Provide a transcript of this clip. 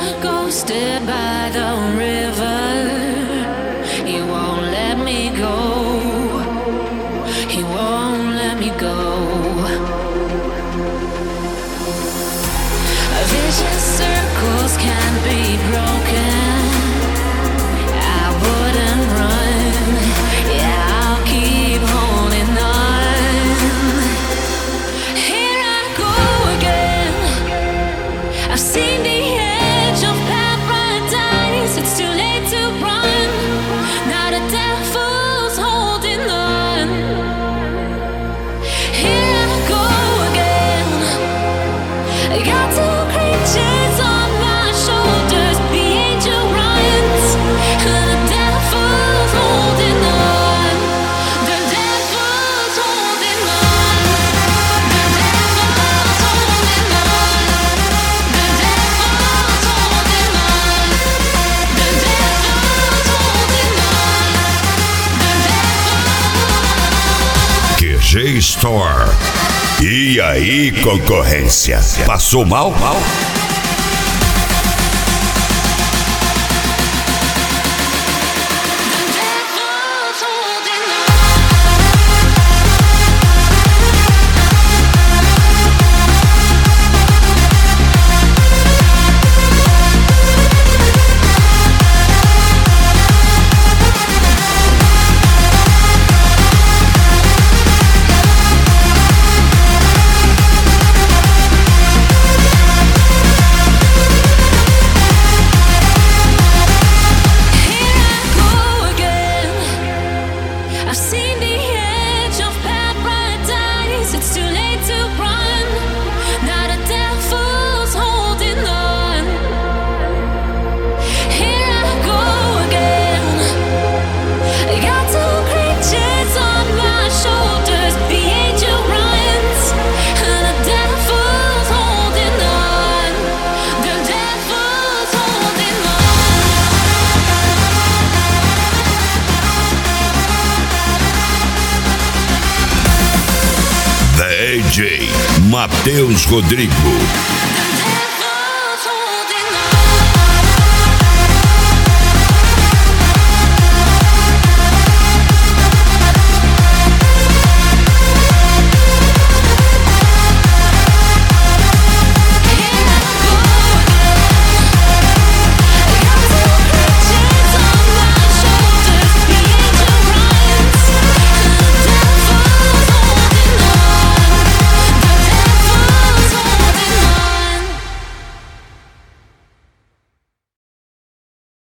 ghosted by the river. He won't let me go. He won't let me go. Vicious circles can't be broken. I wouldn't run. Yeah, I'll keep holding on. Here I go again. I've seen the edge of paradise. It's too late to run. Now the devil's holding on. Here I go again. I got two creatures on my shoulders. The angel runs, and the devil's holding on. The devil's holding on. The devil's holding on. The devil's holding on. The devil's holding on. The devil's QG Store. E aí, concorrência? Passou mal? I've seen the edge of paradise. It's too late to run. Now the devil's holding on. Here I go again. I got two creatures on my shoulders. The angel runs, and the devil's holding on. The devil's holding on. DJ Matheus Rodrigo.